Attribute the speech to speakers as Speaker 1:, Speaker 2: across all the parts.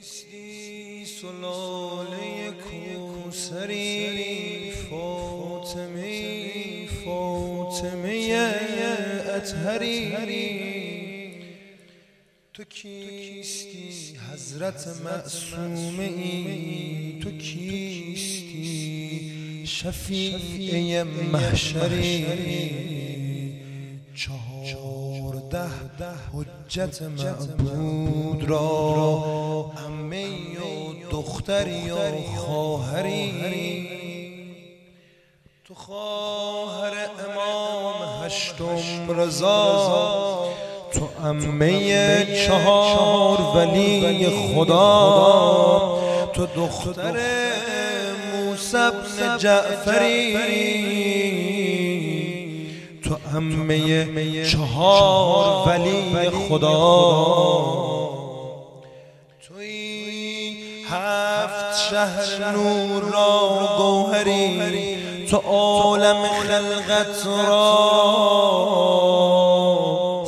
Speaker 1: کیستی سلاله کوثری فاطمه اطهری تو کیستی حضرت معصومه ای تو کیستی شفیع محشری 14 حجت معبود را عمه و دختری و خواهری تو خواهر امام هشتم رضا تو عمه 4 ولی خدا تو دختر موسی بن جعفری تو عمه 4 ولی خدا توی 7 شهر نور را گوهری تو عالم خلقت را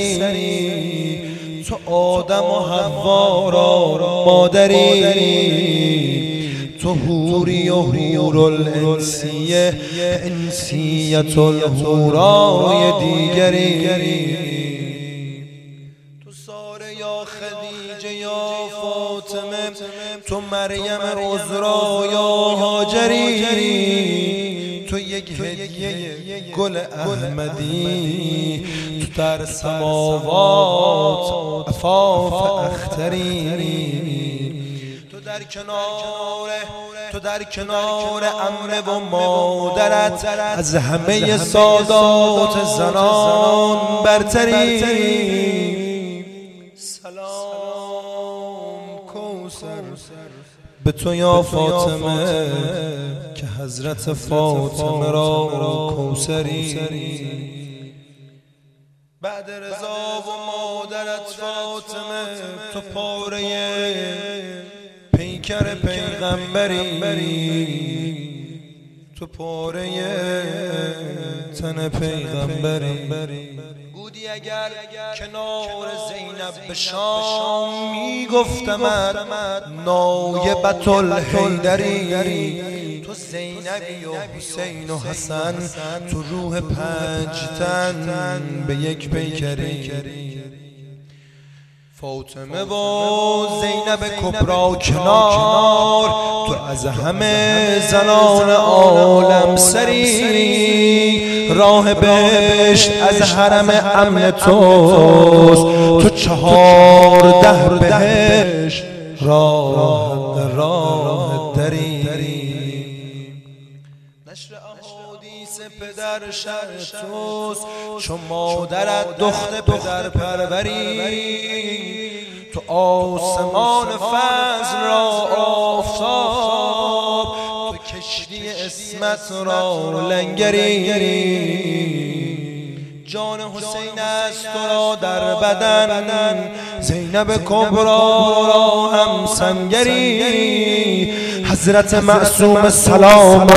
Speaker 1: سری تو آدم و حوا را مادری تو حوری و حور الانسیه انسیت الحورای دیگری تو ساره یا خدیجه یا فاطمه تو مریم عذرا یا هاجری تو یک هدیه گل احمدی تو در سماوات عفاف اختری تو در کنار عمه و مادرت از همه سادات زنان برتری سلام کوثر به تو یا فاطمه که حضرت فاطمه را کوثری بعد رضا و مادرت فاطمه تو پاره پیکر پیغمبری تو پاره تن پیغمبری بودی اگر کنار زینب به شام میگفتمت نایبت الحیدری تو زینبی و حسین و حسن تو روح 5 تن به یک پیکری فاطمه و زینب کبرا کنار تو از همه زنان عالم سری راه بهشت از حرم امن توست تو 14 بهشت راه دری نشر احادیث پدر شرع توست چون مادرت دخت پدر پروری تو آسمان فضل را آفتاب تو کشتی اسمت را لنگری جان حسین است تو را در بدن زینب کبرا را هم سنگری حضرت معصوم سلام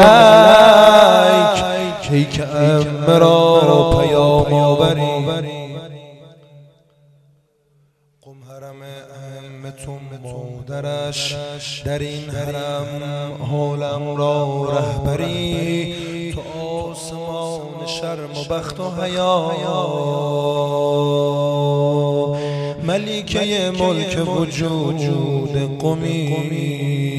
Speaker 1: علیک کیک امه را پیام آوری حرم ائمتون مادرش در این حرم عالم را رهبری تو آسمان شرم و بخت و حیا ملیکه ملک وجود قمی